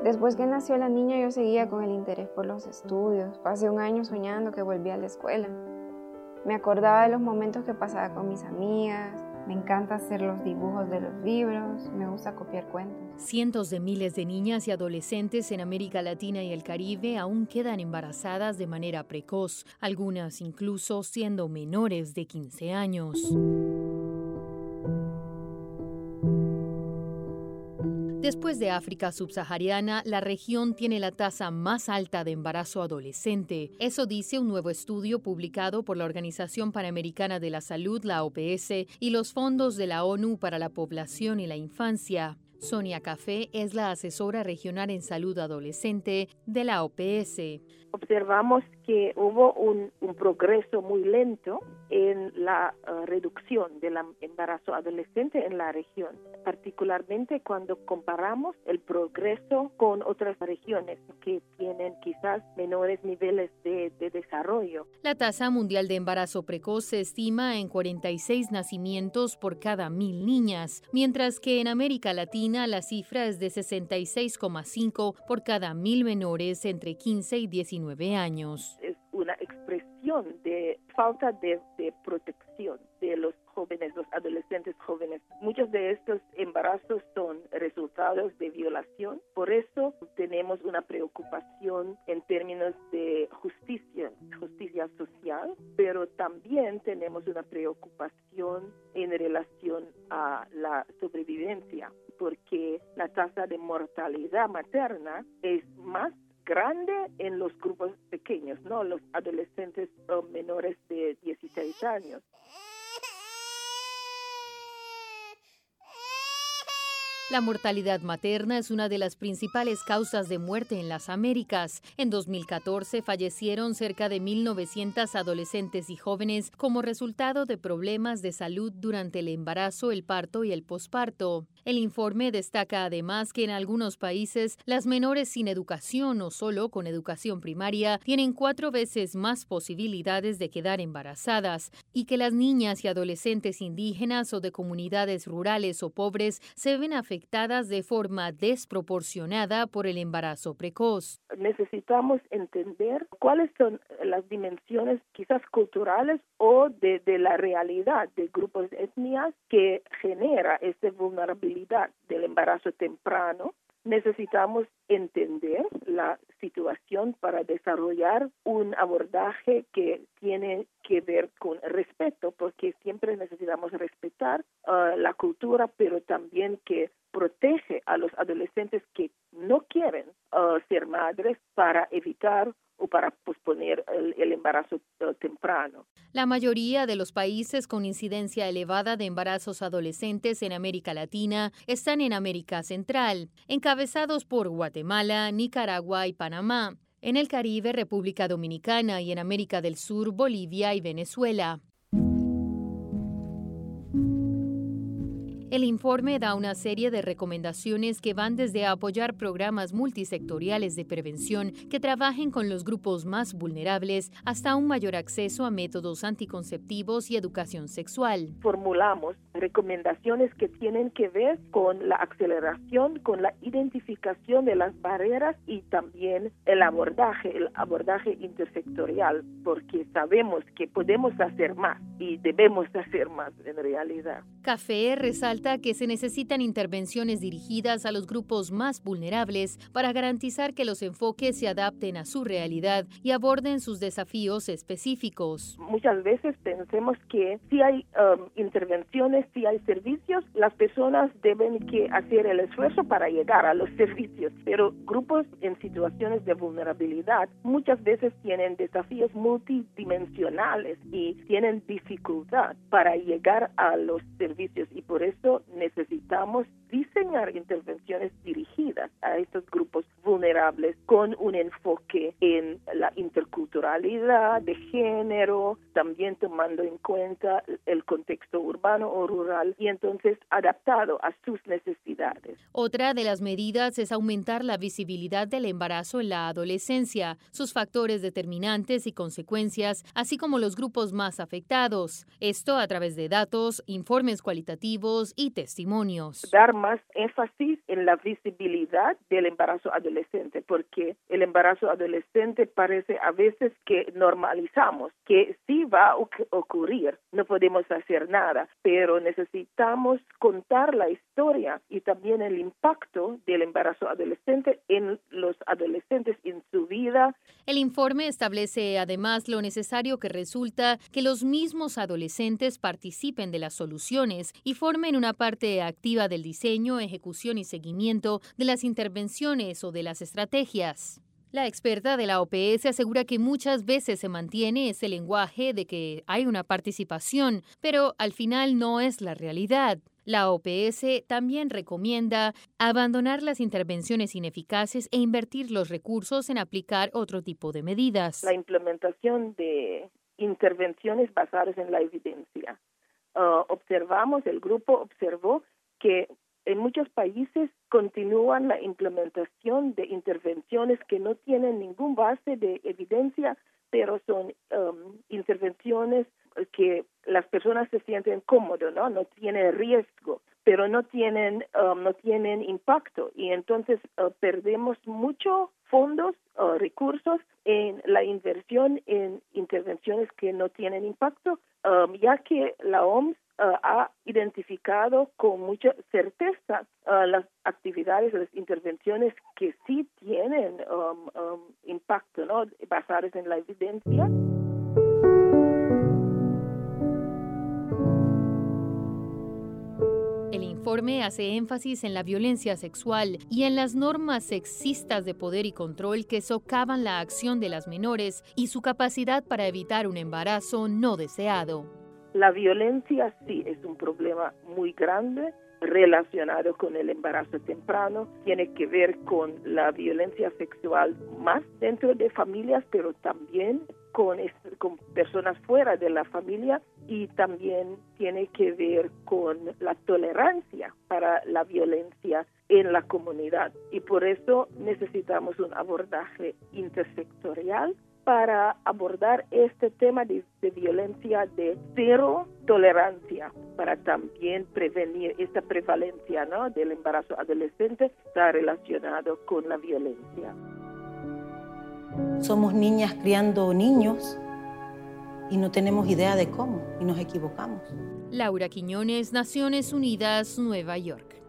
Después que nació la niña, yo seguía con el interés por los estudios. Pasé un año soñando que volvía a la escuela. Me acordaba de los momentos que pasaba con mis amigas. Me encanta hacer los dibujos de los libros. Me gusta copiar cuentos. Cientos de miles de niñas y adolescentes en América Latina y el Caribe aún quedan embarazadas de manera precoz, algunas incluso siendo menores de 15 años. Después de África subsahariana, la región tiene la tasa más alta de embarazo adolescente. Eso dice un nuevo estudio publicado por la Organización Panamericana de la Salud, la OPS, y los fondos de la ONU para la Población y la Infancia. Sonia Café es la asesora regional en salud adolescente de la OPS. Observamos que hubo un progreso muy lento en la reducción del embarazo adolescente en la región, particularmente cuando comparamos el progreso con otras regiones que tienen quizás menores niveles de desarrollo. La tasa mundial de embarazo precoz se estima en 46 nacimientos por cada 1,000 niñas, mientras que en América Latina la cifra es de 66,5 por cada 1,000 menores entre 15 y 19 años. Es una expresión de falta de protección de los jóvenes, los adolescentes jóvenes. Muchos de estos embarazos son resultados de violación. Por eso tenemos una preocupación en términos de justicia social, pero también tenemos una preocupación en relación a la sobrevivencia, porque la tasa de mortalidad materna es más grande en los grupos pequeños, ¿no? Los adolescentes menores de 16 años. La mortalidad materna es una de las principales causas de muerte en las Américas. En 2014 fallecieron cerca de 1,900 adolescentes y jóvenes como resultado de problemas de salud durante el embarazo, el parto y el posparto. El informe destaca además que en algunos países las menores sin educación o solo con educación primaria tienen 4 veces más posibilidades de quedar embarazadas y que las niñas y adolescentes indígenas o de comunidades rurales o pobres se ven afectadas de forma desproporcionada por el embarazo precoz. Necesitamos entender cuáles son las dimensiones quizás culturales o de la realidad de grupos de etnias que genera esta vulnerabilidad del embarazo temprano. Necesitamos entender la situación para desarrollar un abordaje que tiene que ver con respeto, porque siempre necesitamos respetar la cultura, pero también que protege a los adolescentes que no quieren ser madres para evitar o para posponer el embarazo temprano. La mayoría de los países con incidencia elevada de embarazos adolescentes en América Latina están en América Central, encabezados por Guatemala, Nicaragua y Panamá. En el Caribe, República Dominicana y en América del Sur, Bolivia y Venezuela. El informe da una serie de recomendaciones que van desde apoyar programas multisectoriales de prevención que trabajen con los grupos más vulnerables hasta un mayor acceso a métodos anticonceptivos y educación sexual. Formulamos recomendaciones que tienen que ver con la aceleración, con la identificación de las barreras y también el abordaje intersectorial, porque sabemos que podemos hacer más y debemos hacer más en realidad. Café resalta que se necesitan intervenciones dirigidas a los grupos más vulnerables para garantizar que los enfoques se adapten a su realidad y aborden sus desafíos específicos. Muchas veces pensemos que si hay intervenciones, si hay servicios, las personas deben que hacer el esfuerzo para llegar a los servicios, pero grupos en situaciones de vulnerabilidad muchas veces tienen desafíos multidimensionales y tienen dificultad para llegar a los servicios y por eso necesitamos diseñar intervenciones dirigidas a estos grupos vulnerables con un enfoque en la la interculturalidad de género, también tomando en cuenta el contexto urbano o rural y entonces adaptado a sus necesidades. Otra de las medidas es aumentar la visibilidad del embarazo en la adolescencia, sus factores determinantes y consecuencias, así como los grupos más afectados. Esto a través de datos, informes cualitativos y testimonios. Dar más énfasis en la visibilidad del embarazo adolescente, porque el embarazo adolescente parece a veces que normalizamos, que sí va a ocurrir, no podemos hacer nada, pero necesitamos contar la historia y también el impacto del embarazo adolescente en los adolescentes en su vida. El informe establece además lo necesario que resulta que los mismos adolescentes participen de las soluciones y formen una parte activa del diseño, ejecución y seguimiento de las intervenciones o de las estrategias. La experta de la OPS asegura que muchas veces se mantiene ese lenguaje de que hay una participación, pero al final no es la realidad. La OPS también recomienda abandonar las intervenciones ineficaces e invertir los recursos en aplicar otro tipo de medidas. La implementación de intervenciones basadas en la evidencia. El grupo observó que en muchos países continúan la implementación de intervenciones que no tienen ningún base de evidencia, pero son intervenciones que las personas se sienten cómodas, no tienen riesgo, pero no tienen impacto y entonces perdemos muchos fondos, recursos en la inversión en intervenciones que no tienen impacto, ya que la OMS ha identificado con mucha certeza las actividades, las intervenciones que sí tienen impacto, basadas en la evidencia. El informe hace énfasis en la violencia sexual y en las normas sexistas de poder y control que socavan la acción de las menores y su capacidad para evitar un embarazo no deseado. La violencia sí es un problema muy grande relacionado con el embarazo temprano. Tiene que ver con la violencia sexual más dentro de familias, pero también con personas fuera de la familia y también tiene que ver con la tolerancia para la violencia en la comunidad. Y por eso necesitamos un abordaje intersectorial para abordar este tema de violencia de cero tolerancia, para también prevenir esta prevalencia, del embarazo adolescente está relacionado con la violencia. Somos niñas criando niños y no tenemos idea de cómo y nos equivocamos. Laura Quiñones, Naciones Unidas, Nueva York.